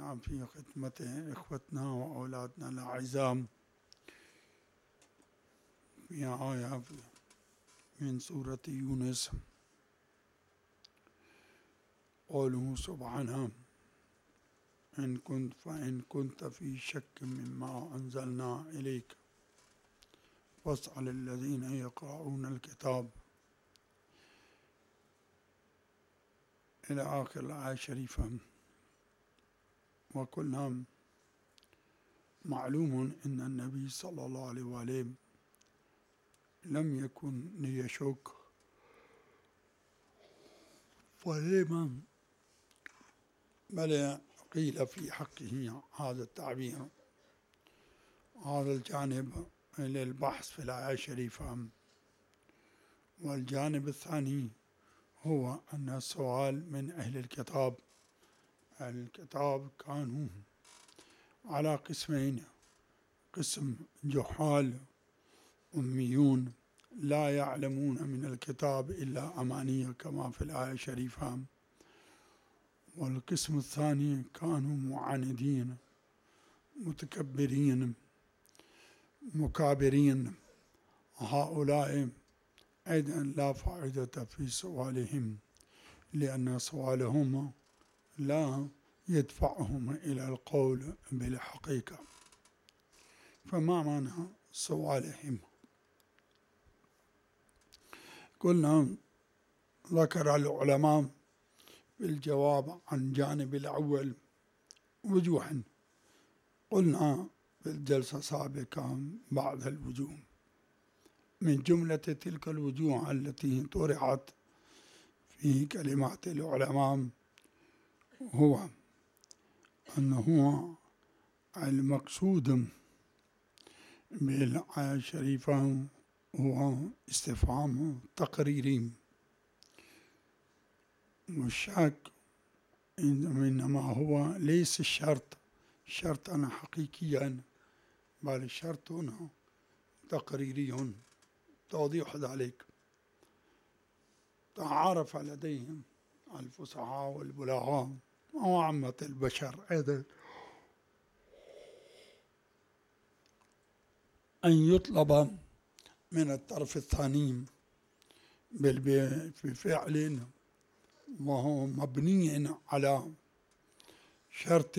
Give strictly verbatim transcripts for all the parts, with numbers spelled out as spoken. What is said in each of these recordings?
نعم في خدمة إخوتنا وأولادنا الأعزاء في آية من سورة يونس قوله سبحانه إن كنت فإن كنت في شك مما أنزلنا إليك فاسأل الذين يقرؤون الكتاب إلى آخر الآية الشريفة. وكلها معلوم أن النبي صلى الله عليه وآله لم يكن ليشك، فلما بل قيل في حقه هذا التعبير. هذا الجانب للبحث في الآية الشريفة. والجانب الثاني هو أن السؤال من أهل الكتاب. الكتاب كانوا على قسمين: قسم جحال أميون لا يعلمون من الكتاب إلا أماني كما في الآية الشريفة، والقسم الثاني كانوا معاندين متكبرين مكابرين. هؤلاء أيضا لا فائدة في سؤالهم، لأن سؤالهم لا يدفعهم إلى القول بالحقيقة. فما معنى سؤالهم؟ قلنا ذكر العلماء بالجواب عن جانب الأول وجوها، قلنا في الجلسة السابقة بعض الوجوه. من جملة تلك الوجوه التي طرحت في كلمات العلماء هو أنه المقصود بالآية الشريفة هو استفهام تقريري، والشك إنما هو ليس الشرط شرطا حقيقيا، بل الشرط تقريري. توضيح ذلك: تعارف لديهم الفصحاء والبلغاء وعامة البشر أيضا أن يطلب من الطرف الثاني بفعل وهو مبني على شرط،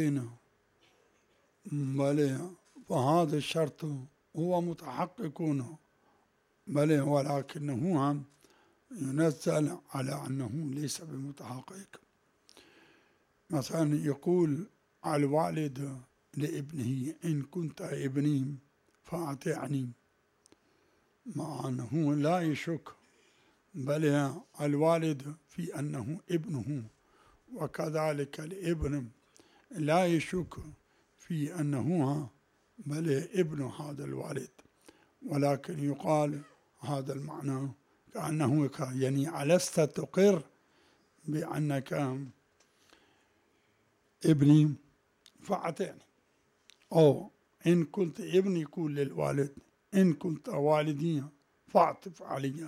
بل فهذا الشرط هو متحقق، بل ولكنه ينزل على أنه ليس بمتحقق. مثلا يقول الوالد لابنه إن كنت ابني فأطعني، مع أنه لا يشك، بل الوالد في أنه ابنه، وكذلك الابن لا يشك في أنه بل ابن هذا الوالد، ولكن يقال هذا المعنى كأنه يعني ألست تقر بأنك ابني فأطعني، أو إن كنت ابني يقول للوالد إن كنت والدي فاعطف علي.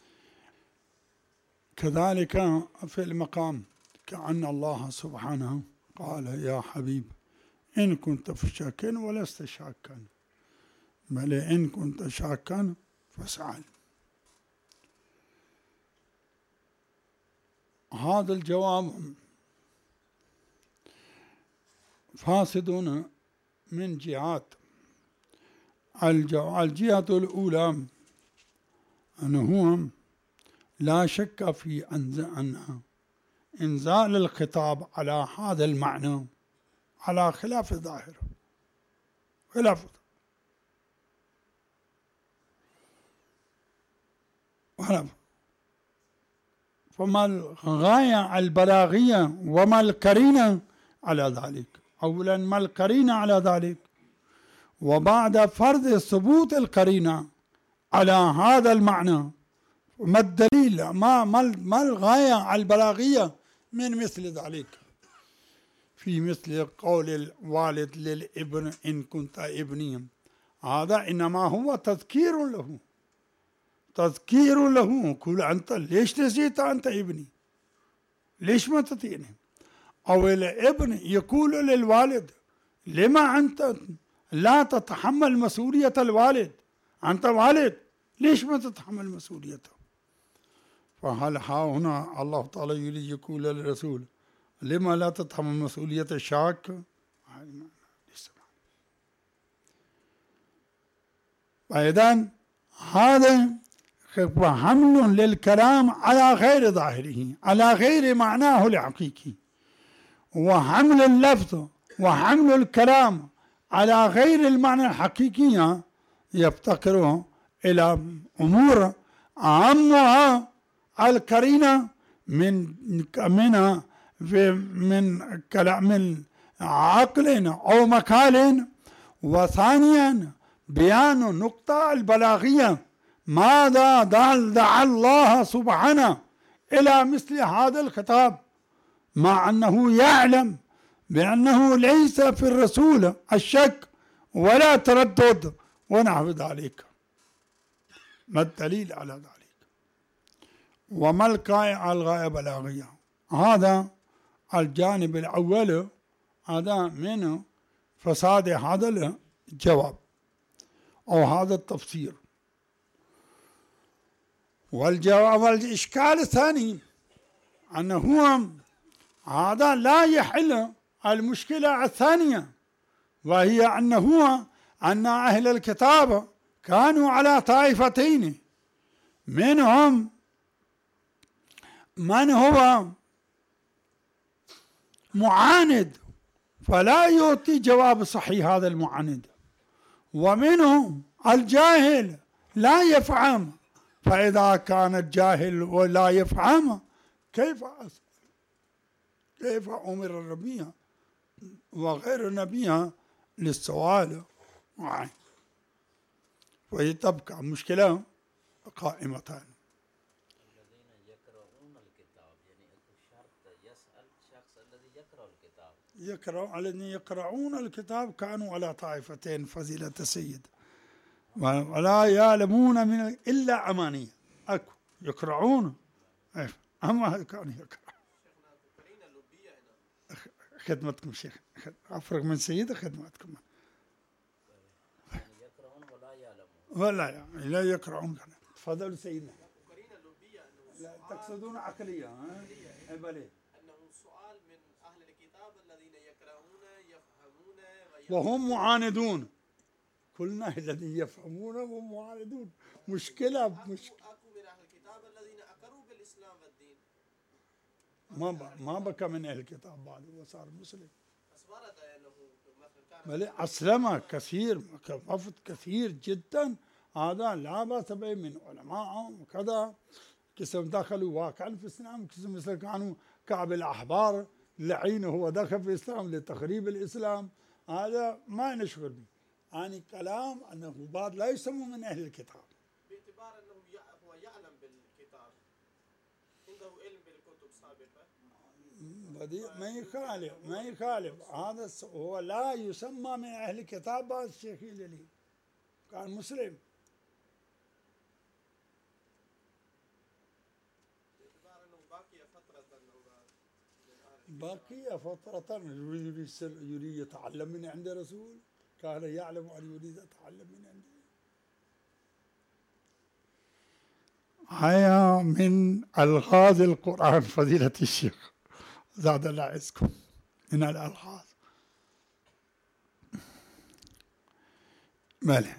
كذلك في المقام كأن الله سبحانه قال يا حبيب إن كنت في شك ولست شاكا، بل إن كنت شاكا فاسأل. هذا الجواب فاسد من جهات. الجهة الأولى أنه لا شك في أن إنزال الخطاب على هذا المعنى على خلاف الظاهر، خلاف خلاف فما الغاية البلاغية وما القرينة على ذلك؟ أولا ما القرينة على ذلك؟ وبعد فرض ثبوت القرينة على هذا المعنى ما الدليل؟ ما ما الغاية البلاغية من مثل ذلك؟ في مثل قول الوالد للابن إن كنت ابني، هذا إنما هو تذكير له، تذكير له. قل أنت ليش نسيت أنت ابني؟ ليش ما تطيعني؟ أو الابن يقول للوالد لما أنت لا تتحمل مسؤولية الوالد؟ أنت والد، ليش ما تتحمل مسؤوليته؟ فهل ها هنا الله تعالى يريد يقول للرسول لما لا تتحمل مسؤولية الشاك؟ فإذن هذا حمل للكلام على غير ظاهره، على غير معناه الحقيقي، وحمل اللفظ وحمل الكلام على غير المعنى الحقيقي يفتقر إلى أمور أهمها القرينة من من من كلام عقل أو مقال، وثانيا بيان النقطة البلاغية ماذا دعا الله سبحانه إلى مثل هذا الخطاب، مع أنه يعلم بأنه ليس في الرسول الشك ولا تردد ونحو ذلك. ما الدليل على ذلك؟ وما الغاية الغاية بلاغية؟ هذا الجانب الأول، هذا من فساد هذا الجواب أو هذا التفسير. والجواب والإشكال الثاني أنه هذا لا يحل المشكلة الثانية، وهي أنه أن أهل الكتاب كانوا على طائفتين، منهم من هو معاند فلا يعطي جواب صحيح هذا المعاند، ومنهم الجاهل لا يفهم، فإذا كان الجاهل ولا يفهم كيف كيف أمر النبي وغير النبي للسؤال معه؟ وهي تبقى مشكلة قائمتان. الذين يقرؤون الكتاب، يعني الشرط يسأل الشخص الذي يقرأ الكتاب. يقرأ الذين يقرؤون الكتاب كانوا على طائفتين فضيلة السيد، ولا يعلمون من إلا أمانية. أكو يقرؤون أما كانوا يقرأون. خدمتكم شيخ، أفرغ من سيدة خدمتكم. يقرؤون ولا يعلمون. ولا يعني لا يقرؤون. تفضلوا سيدنا. لا تقصدون عقلية؟ ها؟ بلى. أنه سؤال من أهل الكتاب الذين يقرؤون يفهمون وهم معاندون. كلنا الذين يفهمون وهم معاندون. مشكلة مشكلة. أكو من أهل الكتاب الذين أقروا بالإسلام والدين. ما ما بقى من أهل الكتاب بعد وصار مسلم. بس ورد أنه مثلا كان بل أسلم كثير، وفد كثير جدا، هذا لا بأس به من علمائهم وكذا. قسم دخلوا واقعا في الإسلام، قسم مثل كانوا كعب الأحبار لعين هو دخل في الإسلام لتخريب الإسلام، هذا ما نشغل به. يعني كلام أنه بعض لا يسموا من أهل الكتاب باعتبار أنه هو يعلم بالكتاب، عنده علم بالكتب سابقة. بدي ما يخالف ما يخالف هذا هو لا يسمى من أهل الكتاب. بعد الشيخ لي كان مسلم باعتبار أنه باقي فترة باقي فترة يريد يريد يتعلم من عند رسول، كان يعلم أن يريد يتعلم من عنده. هيا من ألغاز القرآن فضيلة الشيخ زاد الله عزكم من الألغاز. بلى.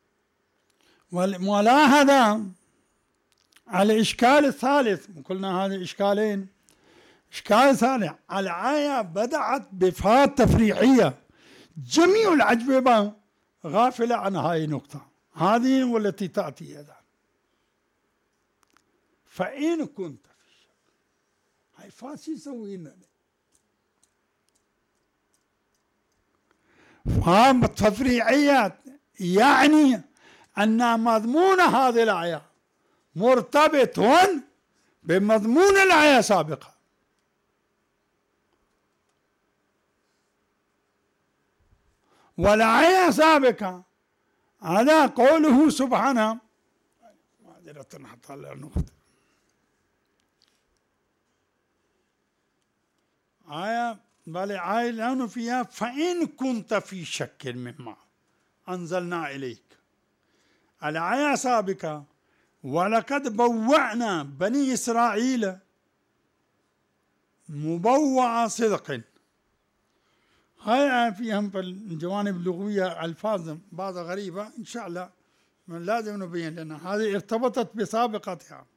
والملاحظة على الإشكال الثالث، قلنا هذه إشكالين. إشكال ثالث، الآية بدأت بفاء تفريعية، جميع الأجوبة غافلة عن هذه النقطة، هذه والتي تأتي أيضا. فإن كنت في شك، هاي فاسي يسوينا فهم تفريعيات، يعني أن مضمون هذه الآية مرتبط بمضمون الآية السابقة. والآية السابقة هذا قوله سبحانه، معذرة حتى لا نخطئ، آية بل آية لأنه فيها فإن كنت في شك مما أنزلنا إليك. الآية سابقة ولقد بوأنا بني إسرائيل مبوع صدق. هاي فيهم في الجوانب اللغوية ألفاظ بعض غريبة إن شاء الله من لازم نبين لأن هذه ارتبطت بسابقتها.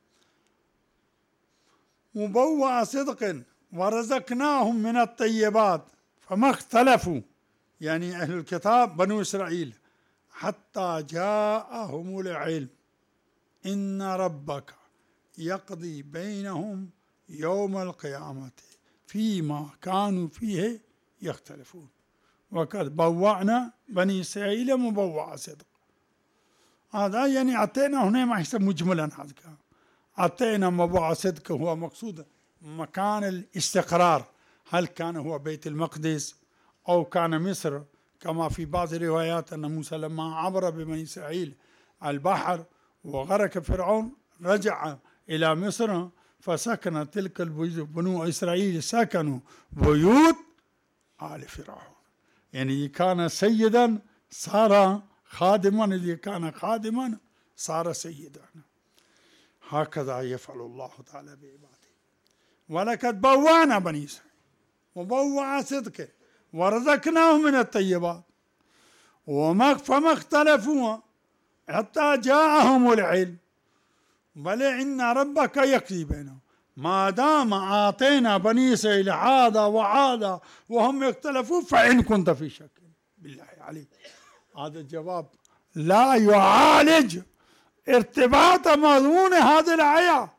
مبوع صدق ورزقناهم من الطيبات فما اختلفوا، يعني أهل الكتاب بنو إسرائيل، حتى جاءهم العلم إن ربك يقضي بينهم يوم القيامة فيما كانوا فيه يختلفون. وقد بوأنا بني إسرائيل مبوع صدق. هذا يعني أعطينا هنا ما يحسب مجملا، هذا أعطينا مبوع صدق هو مقصود مكان الاستقرار، هل كان هو بيت المقدس أو كان مصر، كما في بعض الروايات أن موسى لما عبر ببني إسرائيل البحر وغرق فرعون رجع إلى مصر فسكن تلك البيوت، بنو إسرائيل سكنوا بيوت آل فرعون، يعني كان سيدا صار خادما، الذي كان خادما صار سيدا. هكذا يفعل الله تعالى بعباده. ولقد بوأنا بني إسرائيل مبوع صدق ورزقناهم من الطيبات وما فما اختلفوا حتى جاءهم العلم بل إن ربك يقضي بينهم. ما دام أعطينا بني إسرائيل هذا وهذا وهم يختلفون فإن كنت في شك بالله عليك. هذا الجواب لا يعالج ارتباط مضمون هذه الآية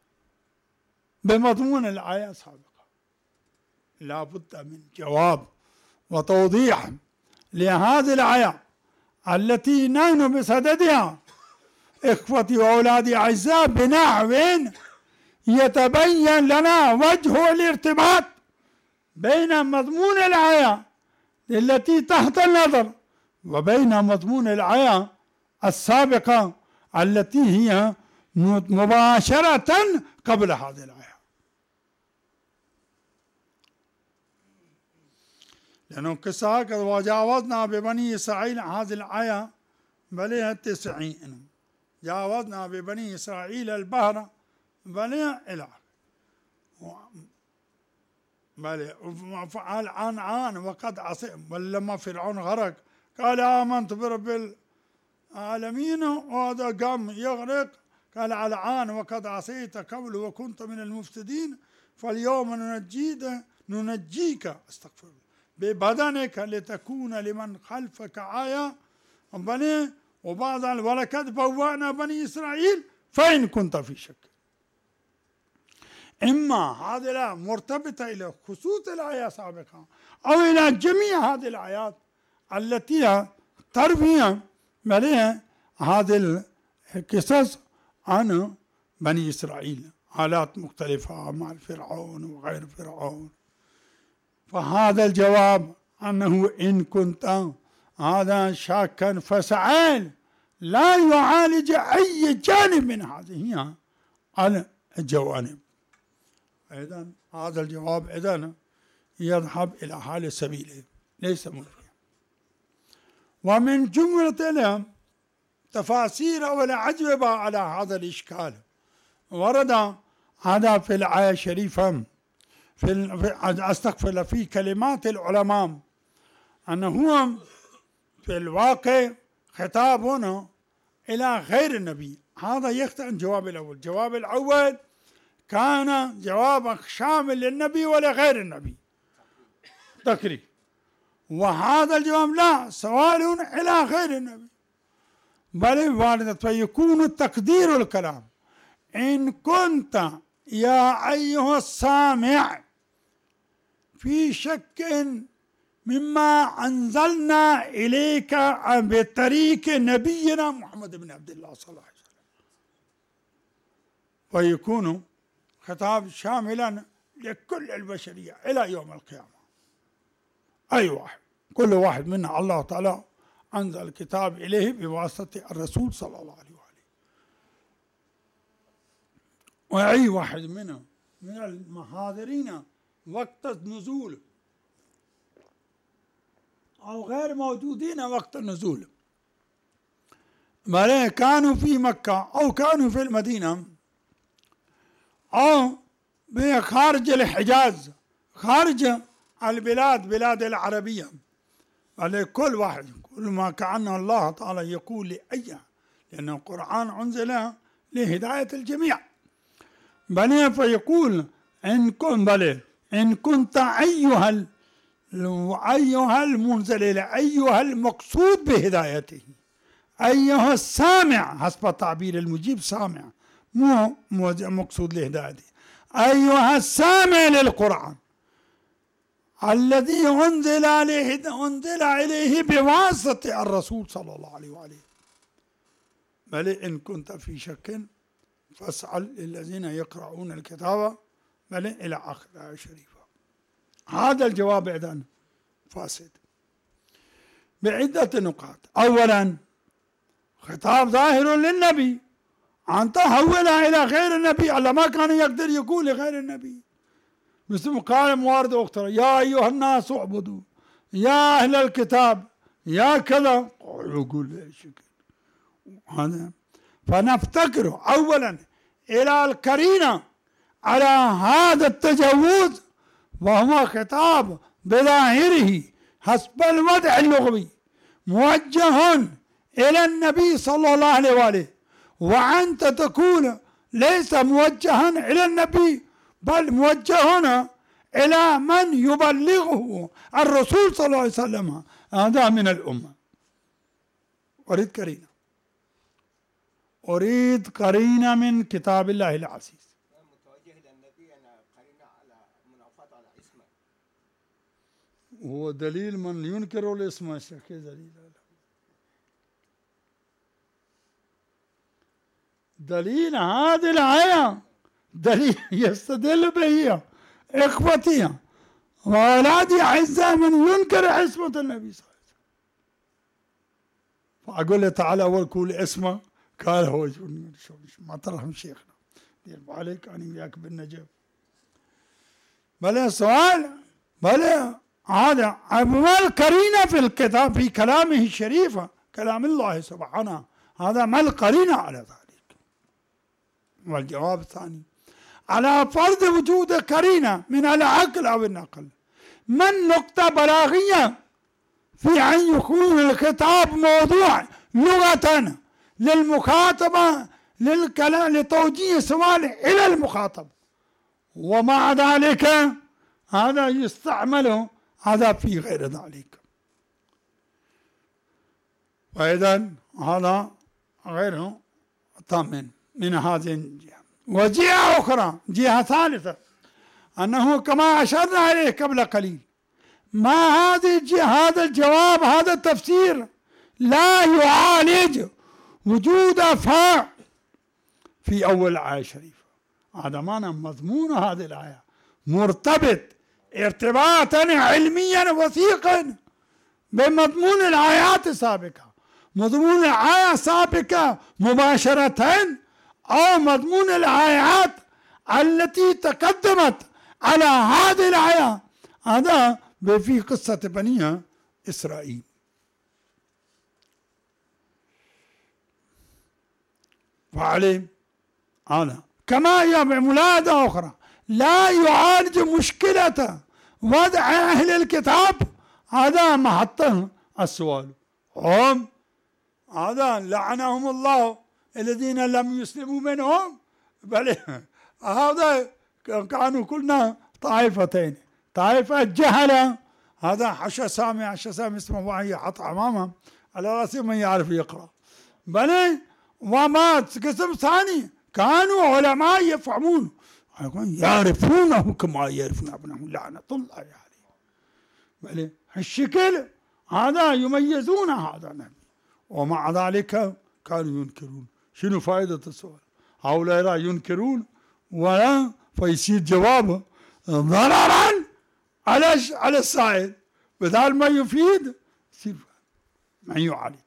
بمضمون الآية السابقة. لا بد من جواب وتوضيح لهذه الآية التي نحن بصددها إخوتي وأولادي أعزاء بنحو يتبين لنا وجه الارتباط بين مضمون الآية التي تحت النظر وبين مضمون الآية السابقة التي هي مباشرة قبل هذه الآية. لأنه قصة قد وجاوزنا ببني إسرائيل هذه الآية بليها تسعين، جاوزنا ببني إسرائيل البحر بليها إلى بلي الآن عان وقد عصي. ولما فرعون غرق قال آمنت برب العالمين وهذا قام يغرق قال الآن وقد عصيت قبل وكنت من المفسدين فاليوم ننجيك ننجيك استغفر ببدنك لتكون لمن خلفك آية بني. وبعض ولقد بوأنا بني إسرائيل فإن كنت في شك. إما هذه الآية مرتبطة إلى خصوص الآية السابقة أو إلى جميع هذه الآيات التي تروي عليها هذه القصص عن بني إسرائيل، حالات مختلفة مع فرعون وغير فرعون. فهذا الجواب أنه إن كنت هذا شاكا فسعال لا يعالج أي جانب من هذه الجوانب. إذن هذا الجواب إذن يذهب إلى حال السبيل ليس مفيد. ومن جملة لهم تفاسير ولا أجوبة على هذا الإشكال ورد هذا في الآية الشريفة في أستغفر في كلمات العلماء أنه هو في الواقع خطاب هنا إلى غير النبي. هذا يختلف عن الجواب الأول. الجواب الأول كان جوابا شامل للنبي ولغير النبي تقريب، وهذا الجواب لا سؤال إلى غير النبي بل واردة. فيكون تقدير الكلام إن كنت يا أيها السامع في شك مما أنزلنا إليك بطريق نبينا محمد بن عبد الله صلى الله عليه وسلم، ويكون خطاب شاملا لكل البشرية إلى يوم القيامة. أي واحد كل واحد منا الله تعالى أنزل الكتاب إليه بواسطة الرسول صلى الله عليه وآله، وأي واحد منا من المحاضرين وقت النزول أو غير موجودين وقت النزول، بل كانوا في مكة أو كانوا في المدينة أو بخارج الحجاز، خارج البلاد بلاد العربية، بل كل واحد كل ما كأن الله تعالى يقول لأي، لأن القرآن أنزل لهداية الجميع، بل فيقول إن كنت بل إن كنت أيها ال... أيها المنزل إلى أيها المقصود بهدايته، أيها السامع حسب التعبير المجيب سامع مو مقصود لهدايته، أيها السامع للقرآن الذي أنزل عليه أنزل إليه بواسطة الرسول صلى الله عليه وآله، بل إن كنت في شك فاسأل الذين يقرؤون الكتاب، بل إلى آخر الآية الشريفة. هذا الجواب إذن فاسد بعدة نقاط. أولا خطاب ظاهر للنبي أن تحول إلى غير النبي، الله ما كان يقدر يقول لغير النبي، مثل قال موارد أخرى يا أيها الناس اعبدوا، يا أهل الكتاب، يا كذا، يقول هذا. فنفتكر أولا إلى القرينة على هذا التجوز، وهو خطاب بظاهره حسب الوضع اللغوي موجه إلى النبي صلى الله عليه وآله، وأنت تقول ليس موجها إلى النبي بل موجه إلى من يبلغه الرسول صلى الله عليه وسلم، هذا من الأمة. أريد قرينة، أريد قرينة من كتاب الله العزيز. متوجه إلى النبي أن قرينة على منافاة على اسمه، هو دليل من ينكر الاسم الشيخ دليل دليل هذه الآية، دليل يستدل به إخوتي وأولادي أعزاء من ينكر عصمة النبي صلى الله عليه وسلم، فأقول له تعالى وكل اسمه، قال هو ما ترحم شيخنا دير عليك أنا وياك بالنجف. بل سؤال بل هذا ما القرينة في الكتاب في كلامه الشريف كلام الله سبحانه، هذا ما القرينة على ذلك؟ والجواب الثاني على فرض وجود قرينة من العقل أو النقل، ما النقطة بلاغية في أن يكون الخطاب موضوع لغة للمخاطبة للكلام لتوجيه سؤال إلى المخاطب، ومع ذلك هذا يستعمل هذا في غير ذلك، وإذن هذا غير طامن من هذه الجهة. وجهة أخرى جهة ثالثة أنه كما أشرنا إليه قبل قليل، ما هذه الجهة هذا الجواب هذا التفسير لا يعالج وجود فاء في أول الآية الشريفة، هذا معنى مضمون هذه الآية مرتبط ارتباطا علميا وثيقا بمضمون الآيات السابقة، مضمون الآية السابقة مباشرة أو مضمون الآيات التي تقدمت على هذه الآية، هذا في قصة بني إسرائيل. فعليه هذا كما هي بملاحظة أخرى لا يعالج مشكلة وضع أهل الكتاب، هذا محط السؤال، هم هذا لعنهم الله الذين لم يسلموا منهم، بل هذا كانوا كلنا طائفتين، طائفة جهلة، هذا حشا سامي حشا سامي اسمه وعي حط أمامه على رأسه من يعرف يقرأ، بل وما قسم ثاني كانوا علماء يفهمون يعرفونه كما يعرفون ابنهم لعنة الله عليه، بل الشكل هذا يميزون هذا النبي، ومع ذلك كانوا ينكرون. شنو فائدة السؤال؟ هؤلاء لا ينكرون ولا فيصير جوابه ضررا على على السائل، بدل ما يفيد يصير ما يعالج،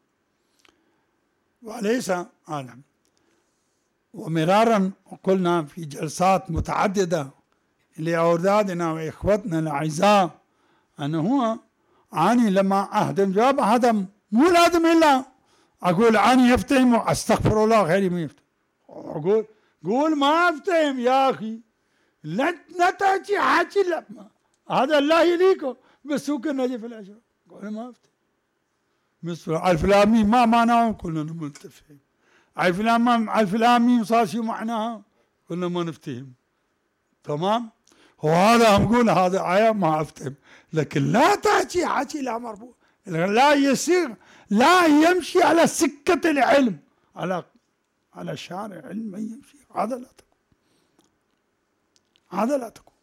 وليس أعلم. ومرارا قلنا في جلسات متعددة لأولادنا وإخوتنا الأعزاء أنه هو أني لما أهدم جواب هذا مو لازم إلا أقول أني أفتهم وأستغفر الله غيري ما يفتهم. أقول قول ما أفتهم يا أخي، لا لا تحكي حكي لا هذا الله يليكم بس هو كنا نجي في العشاء قول ما أفتهم. مثل ألف لام ميم ما معناه كلنا متفهم، ألف لام ألف لام ميم صار شو معناها كلنا ما نفتهم. تمام؟ وهذا هم نقول هذا آية ما أفتهم، لكن لا تحكي حكي لا مربوط، لا يسير لا يمشي على سكة العلم، على على شارع علم يمشي، هذا لا تكون، هذا لا تكون.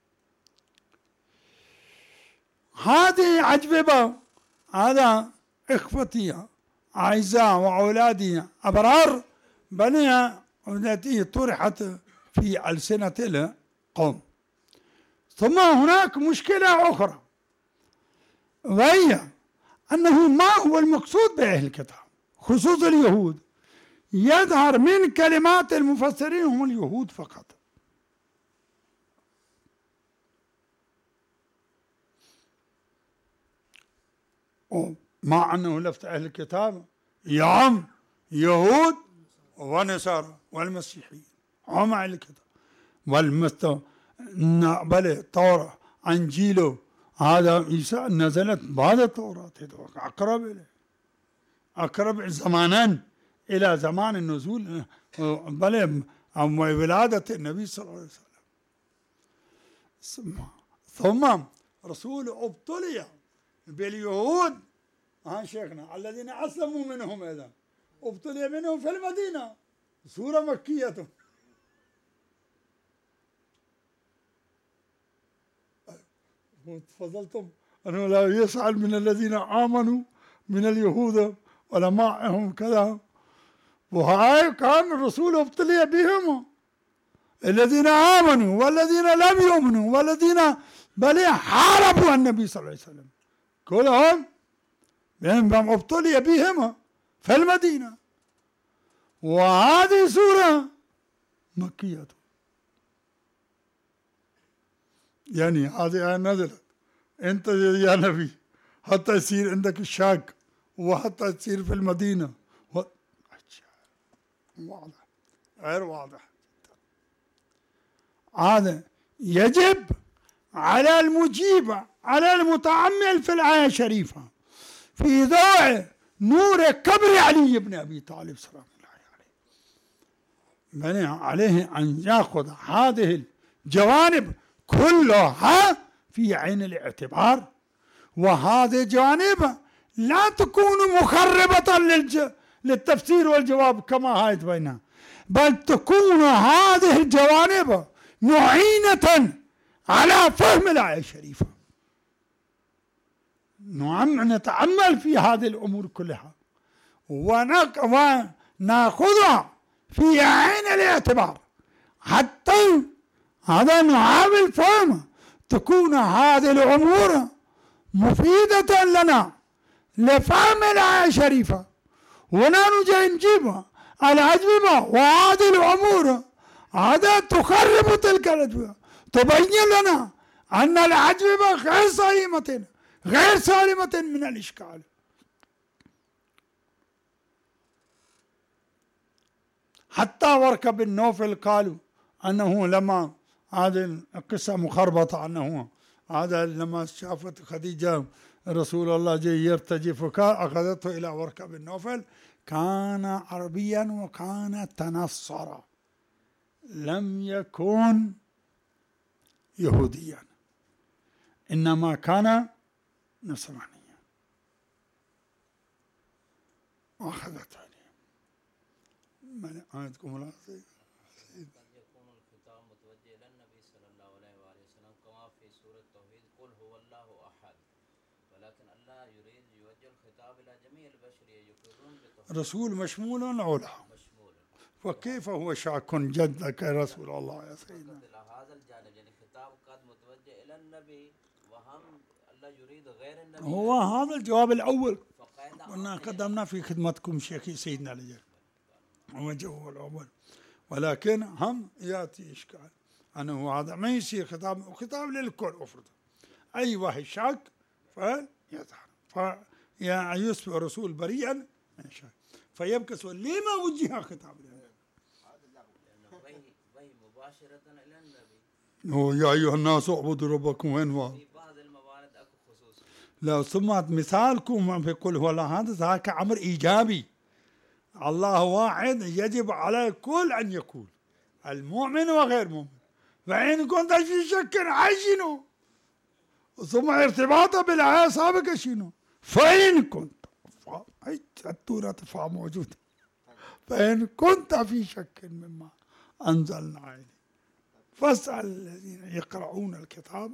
هذه أجوبة، هذا إخوتي أعزاء وأولادي أبرار بنية التي طرحت في ألسنة القوم. ثم هناك مشكلة أخرى وهي أنه ما هو المقصود بأهل الكتاب خصوص اليهود؟ يظهر من كلمات المفسرين هم اليهود فقط، مع أنه لفت أهل الكتاب يعم يهود ونصارى والمسيحيين هم أهل الكتاب، والمست بل التوراة أنجيله هذا عيسى نزلت بعد التوراة، أقرب إليه، أقرب زمانا إلى زمان النزول بل ولادة النبي صلى الله عليه وسلم. ثم رسول ابتلي باليهود ها شيخنا الذين أسلموا منهم، إذا ابتلي منهم في المدينة، سورة مكية. تفضلتم أنه لا يسأل من الذين آمنوا من اليهود ولا معهم كذا، وهاي كان الرسول ابتلي بهم الذين آمنوا والذين لم يؤمنوا والذين بل حاربوا النبي صلى الله عليه وسلم كلهم بهم ابتلي بهم في المدينة، وهذه سورة مكية. يعني هذه آية نزلت أنت يا نبي حتى يصير عندك الشاك وحتى تصير في المدينة و... واضح غير واضح. هذا يجب على المجيب على المتأمل في الآية الشريفة في ضوء نور كبر علي بن أبي طالب سلام الله عليه، عليه أن يأخذ هذه الجوانب كلها في عين الاعتبار، وهذه الجوانب لا تكون مخربة للج... للتفسير والجواب كما هاي بينها، بل تكون هذه الجوانب معينة على فهم الآية الشريفة. نعم نتأمل في هذه الأمور كلها ونق... ونأخذها في عين الاعتبار حتى هذا نحاول فهم تكون هذه الأمور مفيدة لنا لفهم الآية الشريفة، ونحن نجيب الأجوبة، وهذه الأمور هذا تخرب تلك الأجوبة، تبين لنا أن الأجوبة غير سالمة غير سالمة من الإشكال. حتى ورقة بن نوفل قالوا أنه لما هذه القصة مخربطة أنه هذا لما شافت خديجة رسول الله جاي يرتجف أخذته إلى ورقة بن نوفل، كان عربيا وكان تنصرا لم يكن يهوديا إنما كان نصرانيا، وأخذته من عندكم الله يكون الخطاب متوجه إلى النبي صلى الله عليه وآله وسلم كما في سورة التوحيد قل هو الله أحد، ولكن الله يريد يوجه الخطاب إلى جميع البشرية يقرون بالتوحيد. رسول مشمول أو لا؟ مشمول. فكيف هو شاك جدك يا رسول الله يا سيدنا؟ إلى هذا الجانب يعني خطاب قد متوجه إلى النبي وهم الله يريد غير النبي. هو هذا الجواب الأول قلنا قدمنا في خدمتكم شيخي سيدنا الجل، هو الجواب الأول، ولكن هم يأتي إشكال أنه هذا ما يصير خطاب، خطاب للكل أفرض أي واحد شاك فيظهر فيصبح الرسول بريئا من الشك، فيبقى سؤال لما وجه خطاب له؟ مباشرة إلى النبي. هو يا أيها الناس اعبدوا ربكم وين هو؟ في بعض الموارد أكو خصوص. لو سمعت مثالكم في كل هو هذا ذاك أمر إيجابي. الله واحد يجب على الكل أن يكون المؤمن وغير مؤمن، فإن كنت في شك عجنه، ثم ارتباطه بالآية السابقة شنو؟ فإن كنت أي التورة فا موجودة، فإن كنت في شك مما أنزلنا عليه فاسأل الذين يقرؤون الكتاب.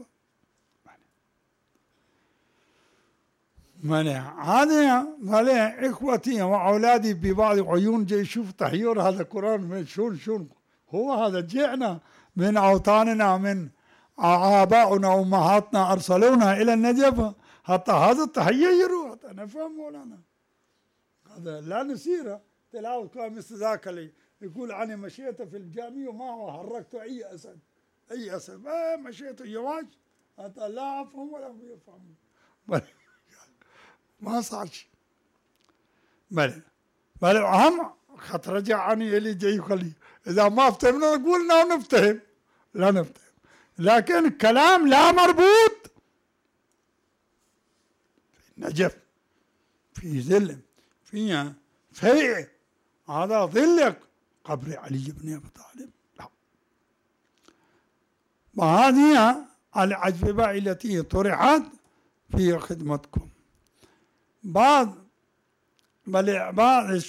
منع هذا منع إخوتي وأولادي ببعض عيون جاي يشوف تحير هذا القرآن من شون شون هو هذا. جئنا من أوطاننا من آباؤنا وأمهاتنا أرسلونا إلى النجف حتى هذا التحير حتى نفهم مولانا. هذا لا نسيره تلاوة كان مثل ذاك اللي يقول عني مشيت في الجامع وما هو حركت أي أسد أي أسد ما مشيت يواج حتى لا أفهم ولا هم يفهمون. ما صار شيء. بل بل أهم خط رجع عني اللي جاي يخلي إذا ما افتهمنا نقول لا نفتهم لا نفتهم، لكن الكلام لا مربوط في النجف في ظل فيها فيء هذا ظلك قبر علي بن أبي طالب. لا، وهذه الأجوبة التي طرحت في خدمتكم. بعض بل بعض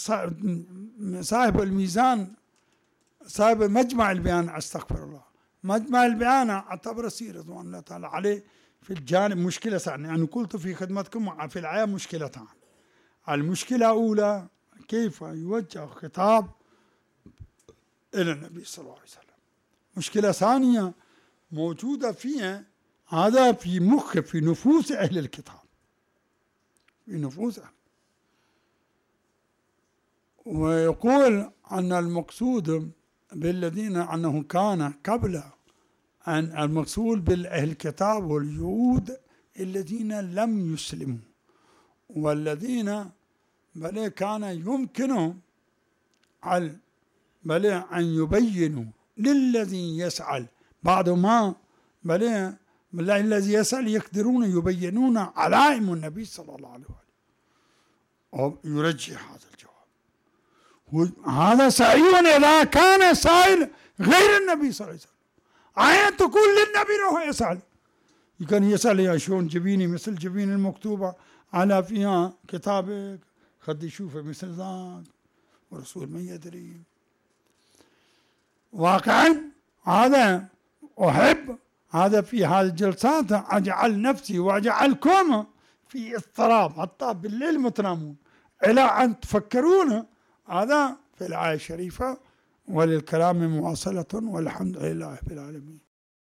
صاحب الميزان صاحب مجمع البيان استغفر الله مجمع البيان اعتبر سير رضوان الله تعالى عليه في الجانب مشكلة ثانية. يعني قلت في خدمتكم في الآية مشكلتان. المشكلة الأولى كيف يوجه خطاب إلى النبي صلى الله عليه وسلم. مشكلة ثانية موجودة فيها هذا في مخ في نفوس أهل الكتاب في نفوسهم، ويقول أن المقصود بالذين أنه كان قبل أن المقصود بالأهل الكتاب واليهود الذين لم يسلموا والذين بل كان يمكنهم بل أن يبينوا للذي يسأل بعد ما بل الذي يسأل يقدرون يبينون علائم النبي صلى الله عليه وسلم أو يرجح هذا الجواب. هذا صحيح إذا كان سائل غير النبي صلى الله عليه وسلم. عين تقول للنبي روح يسأل، كان يسأل يا شلون جبيني مثل جبين المكتوبة على فيها كتابك خد يشوفه مثل ذاك والرسول ما يدري. واقعا هذا أحب هذا في هذه الجلسات أجعل نفسي وأجعلكم في اضطراب حتى بالليل متنامون إلى أن تفكرون هذا في الآية الشريفة. وللكلام مواصلة والحمد لله رب العالمين.